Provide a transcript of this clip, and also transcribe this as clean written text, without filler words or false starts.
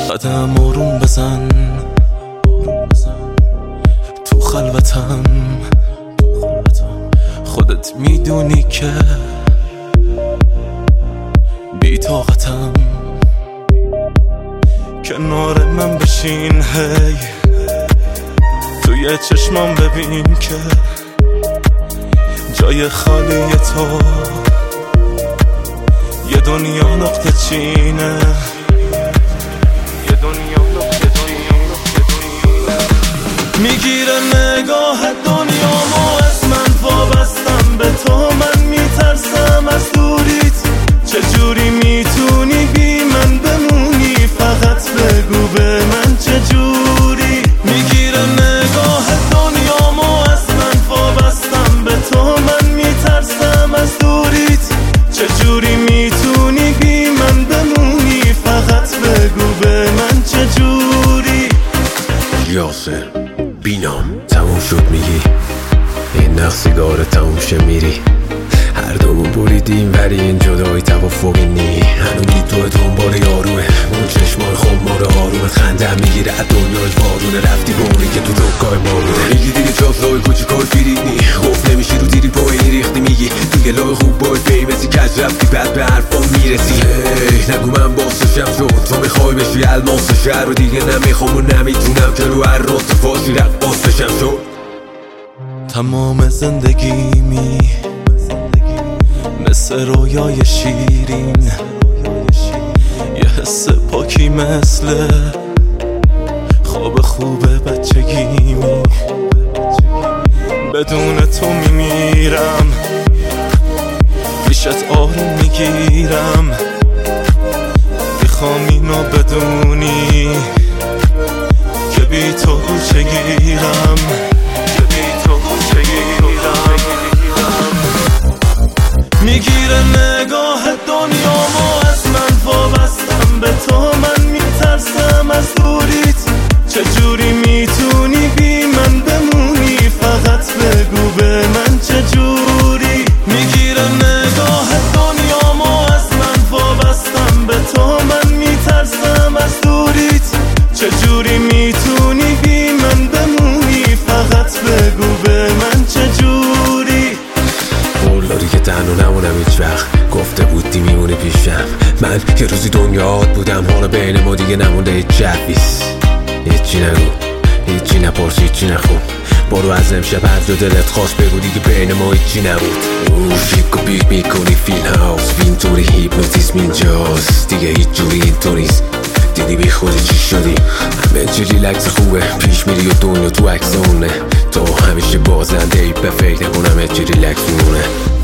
قدم آروم بزن تو خلوتم، خودت میدونی که بی طاقتم. کنار من بشین هی، توی چشمام ببین که جای خالی تو یه دنیا نقطه چینه، یه دنیا نقطه چینه. میگیره نگاه دنیامو از من، وابستم به تو، من میترسم از دوریت. چجوری میتونی بی من بمونی؟ فقط بگو به من چجوری. میگیره نگاه دنیامو از من، وابستم به تو، من میترسم از دوریت. چجوری میتونی بی من بمونی؟ فقط بگو به من چجوری. یاسر بینام تموم شد میگی، این نخ سیگار تموم شه میری. هر دومون بریدیم ولی این جدایی توافقی نی. هنوزی تو دنبال یاروه، اون چشمای خمار آرومت خنده میگیره از دنیای وارونه. رفتی به اونی که تو جگای ما بوده، میگی دیگه چاپلای کوچیکای فریدنی. گفت نمیشی رو دیری پای ریختی، میگی دیگه لای خوب باید بیمسی کج رفتی بعد به حرفام میرسی. نگو من باسشم شد، تو میخوای بشی الماس شهر رو دیگه نمیخوام و نمیتونم که رو هر راست فاشی رقاصشم شد. تمام زندگیمی مثل رویای شیرین، یه حس پاکی مثل خواب خوب بچگیمی. بدون تو میمیرم، پیشت آروم میگیرم. میخوام اینو بدونی که بی تو چگیرم، که بی تو چگیرم. میگیره نگاه دنیامو از من، وابستم به تو، من میترسم از دوریت. چجوری میتونی بی من بمونی؟ فقط بگو به من چجوری. میگیره نگاه دنیامو از من، وابستم به تو، من میترسم از دوریت. چجوری میتونی بی من بمونی؟ فقط بگو به من چجوری. قول که تنها نمونم هیچ وقت، گفته بودی میمونه پیشم. من یه روزی دنیات بودم، حالا بین ما دیگه نمونده هیچ جویز. هیچی نگو، هیچی نپرس، هیچی نخون. برو از امشب هر جا دلت خواست بگو، دیگه بین ما هیچی نبود. شیک و بیک میکنی فیل هاوس، اینطوری هیپنوتیزم اینجاست، دیگه هیچ جوری اینطور نیست. دیدی بی خودی چی شدی؟ همه چی ریلکس خوبه، پیش میری و دنیا تو عکس اونه. تو همیشه بازنده ای، به فکر نکنم همه چی ریلکس میمونه.